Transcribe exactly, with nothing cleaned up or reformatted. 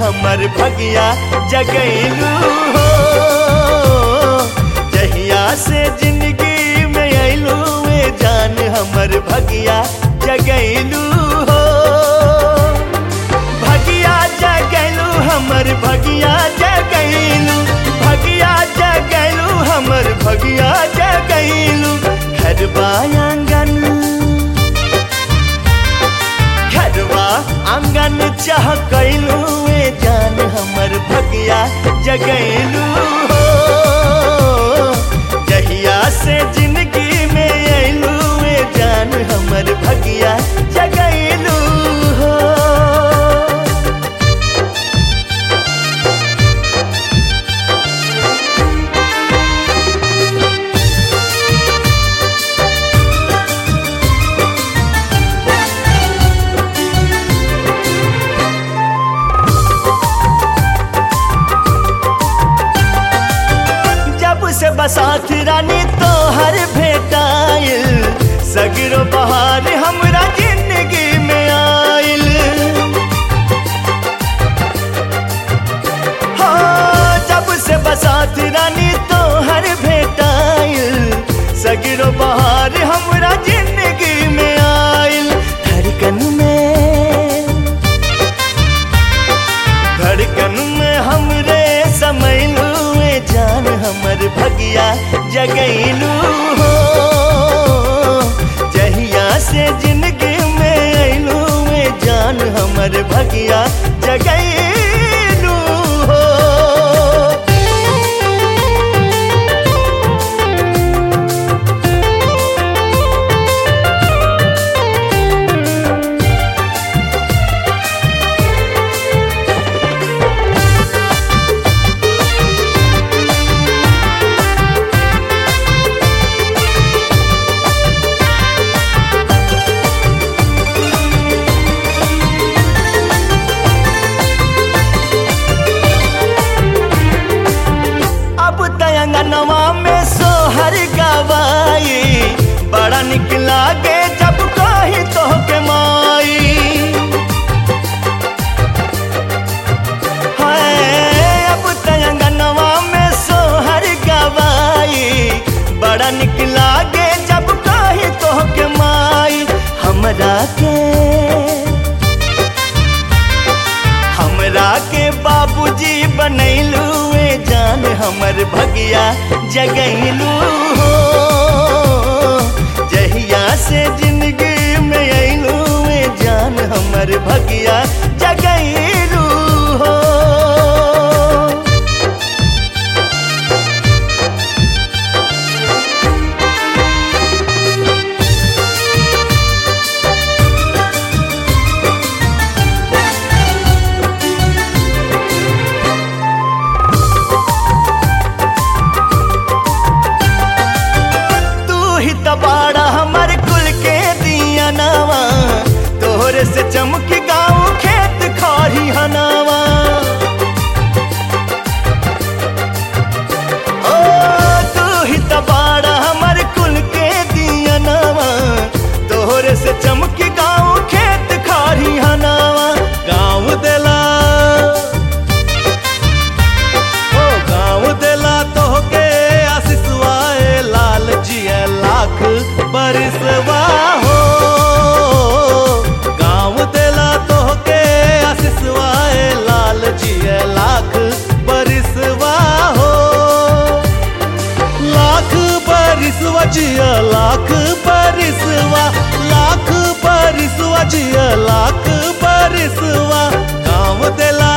हमर भगिया जगैलू हो। जहिया से जिंदगी में अइलू ए जान हमर भगिया जगैलू हो। भगिया जगैलू हमर भगिया जगैलू, भगिया जगैलू हमर भगिया जगैलू। घरबा आंगन घरबा आंगन चाह कैलू ए जान हमर भगिया जगैलू हो। जहिया से जिंदगी में अइलू ए जान हमर भगिया जगैलू हो। से बसात रानी तोहर भेटाइल, सगरो बहार हमरा जिंदगी में आइल। हाँ, जब से बसात रानी तोहर भेटाइल, सगरो बहार हमरा जिंदगी में आइल। धड़कन में धड़कन में हमरे समैलू जान हमर भगिया जगैलू हो। जहिया से जिंदगी में अइलू ए जान हमर भगिया जगैलू हो। अंगनवा में सोहर गवाई, बड़ा निक लागे जब कही तो के माई। हाय अब अंगनवा में सोहर गवाई, बड़ा निक लागे जब कही तो के माई। हमरा के हमरा के बाबूजी बनैलू ए जान हमर भगिया जगैलू हो। जहिया से जिंदगी में अइलू ए जान हमर भगिया जगैलू हो। बाड़ा हमर कुल के दिया नावा, तोहरे से चमक गाँव खेत खारी हनावा। ओ तू ही बाड़ा हमर कुल के दिया नावा, तोहरे से चमक गाँव खेत खारी हनावा। गाँव देला ओ गाँव देला तोहके आशीषवा ए लाल जिया लाख बरिसवा हो। गाँव देला तोहके आशीषवा ए लाल जिया लाख बरिसवा हो। लाख बरिसवा जिया लाख बरिसवा, लाख बरिसवा जिया लाख बरिसवा। गाँव देला